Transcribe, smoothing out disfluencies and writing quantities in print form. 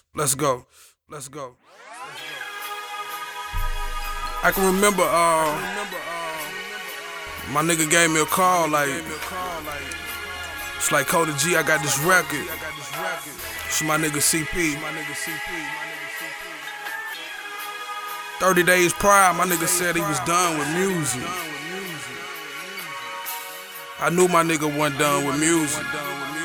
Let's go. Let's go. I can remember my nigga gave me a call like, it's like Cody G, I got this record. It's my nigga CP. 30 days prior, my nigga said he was done with music. I knew my nigga wasn't done with music.